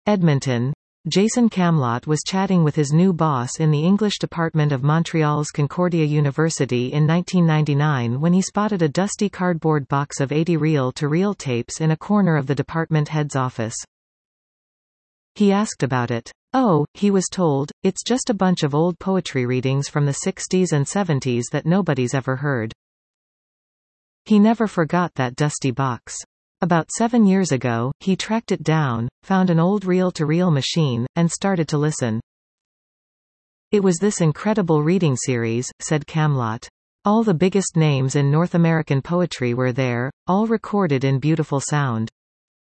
Edmonton. Jason Camlott was chatting with his new boss in the English department of Montreal's Concordia University in 1999 when he spotted a dusty cardboard box of 80 reel-to-reel tapes in a corner of the department head's office. He asked about it. "Oh," he was told, "it's just a bunch of old poetry readings from the 60s and 70s that nobody's ever heard." He never forgot that dusty box. About 7 years ago, he tracked it down, found an old reel-to-reel machine, and started to listen. "It was this incredible reading series," said Camlott. "All the biggest names in North American poetry were there, all recorded in beautiful sound."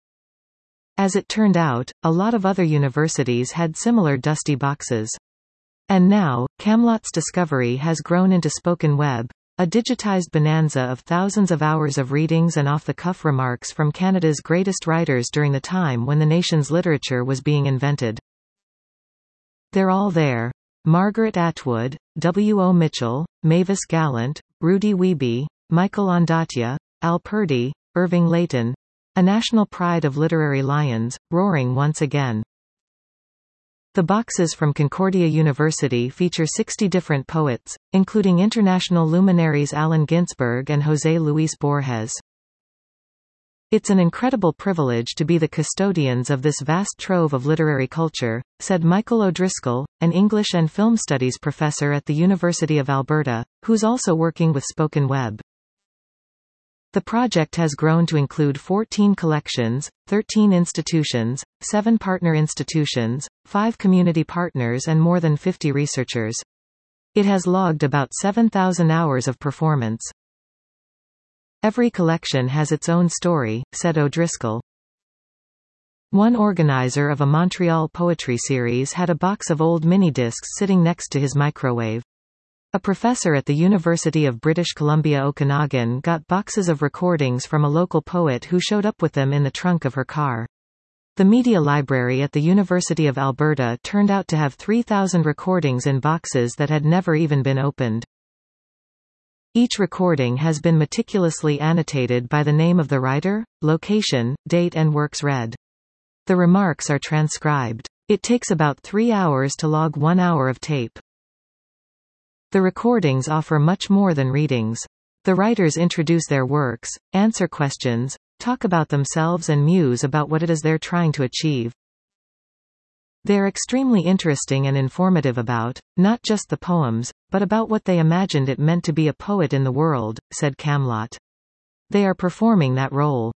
As it turned out, a lot of other universities had similar dusty boxes. And now, Camlott's discovery has grown into Spoken Web, a digitized bonanza of thousands of hours of readings and off-the-cuff remarks from Canada's greatest writers during the time when the nation's literature was being invented. They're all there. Margaret Atwood, W. O. Mitchell, Mavis Gallant, Rudy Wiebe, Michael Ondaatje, Al Purdy, Irving Layton, a national pride of literary lions, roaring once again. The boxes from Concordia University feature 60 different poets, including international luminaries Allen Ginsberg and José Luis Borges. "It's an incredible privilege to be the custodians of this vast trove of literary culture," said Michael O'Driscoll, an English and film studies professor at the University of Alberta, who's also working with Spoken Web. The project has grown to include 14 collections, 13 institutions, 7 partner institutions, 5 community partners and more than 50 researchers. It has logged about 7,000 hours of performance. "Every collection has its own story," said O'Driscoll. One organizer of a Montreal poetry series had a box of old mini-discs sitting next to his microwave. A professor at the University of British Columbia Okanagan got boxes of recordings from a local poet who showed up with them in the trunk of her car. The media library at the University of Alberta turned out to have 3,000 recordings in boxes that had never even been opened. Each recording has been meticulously annotated by the name of the writer, location, date and works read. The remarks are transcribed. It takes about 3 hours to log 1 hour of tape. The recordings offer much more than readings. The writers introduce their works, answer questions, talk about themselves and muse about what it is they're trying to achieve. They're extremely interesting and informative about, not just the poems, but about what they imagined it meant to be a poet in the world, said Camlott. They are performing that role.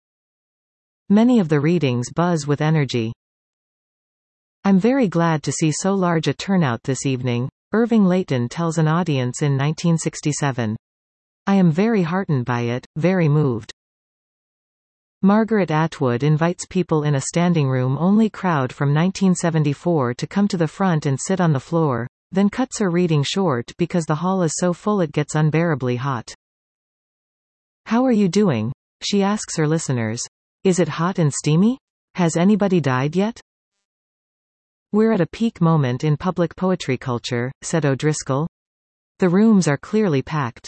Many of the readings buzz with energy. "I'm very glad to see so large a turnout this evening," Irving Layton tells an audience in 1967. "I am very heartened by it, very moved." Margaret Atwood invites people in a standing-room-only crowd from 1974 to come to the front and sit on the floor, then cuts her reading short because the hall is so full it gets unbearably hot. "How are you doing?" she asks her listeners. "Is it hot and steamy? Has anybody died yet?" "We're at a peak moment in public poetry culture," said O'Driscoll. "The rooms are clearly packed."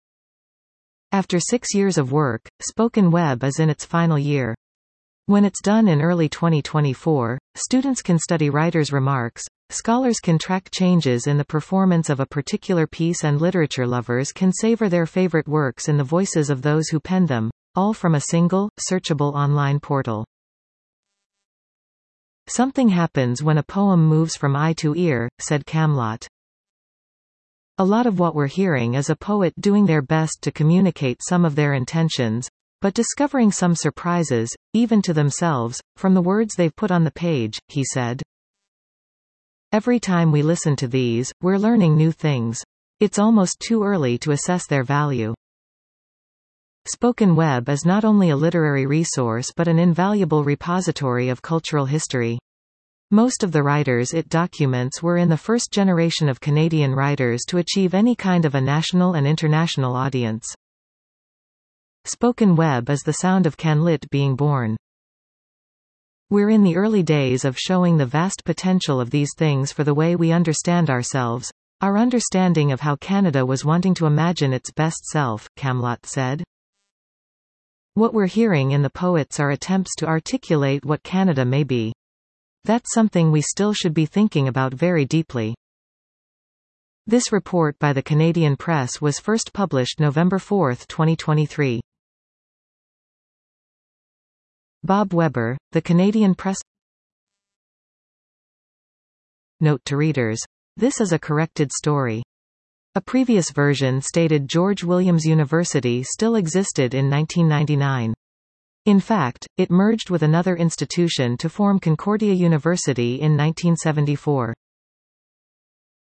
After 6 years of work, Spoken Web is in its final year. When it's done in early 2024, students can study writers' remarks, scholars can track changes in the performance of a particular piece and literature lovers can savor their favorite works in the voices of those who penned them, all from a single, searchable online portal. "Something happens when a poem moves from eye to ear," said Camlott. "A lot of what we're hearing is a poet doing their best to communicate some of their intentions, but discovering some surprises, even to themselves, from the words they've put on the page," he said. "Every time we listen to these, we're learning new things. It's almost too early to assess their value." Spoken Web is not only a literary resource but an invaluable repository of cultural history. Most of the writers it documents were in the first generation of Canadian writers to achieve any kind of a national and international audience. Spoken Web is the sound of CanLit being born. We're in the early days of showing the vast potential of these things for the way we understand ourselves, our understanding of how Canada was wanting to imagine its best self, Camlott said. What we're hearing in the poets are attempts to articulate what Canada may be. That's something we still should be thinking about very deeply. This report by the Canadian Press was first published November 4, 2023. Bob Weber, The Canadian Press. Note to readers. This is a corrected story. A previous version stated George Williams University still existed in 1999. In fact, it merged with another institution to form Concordia University in 1974.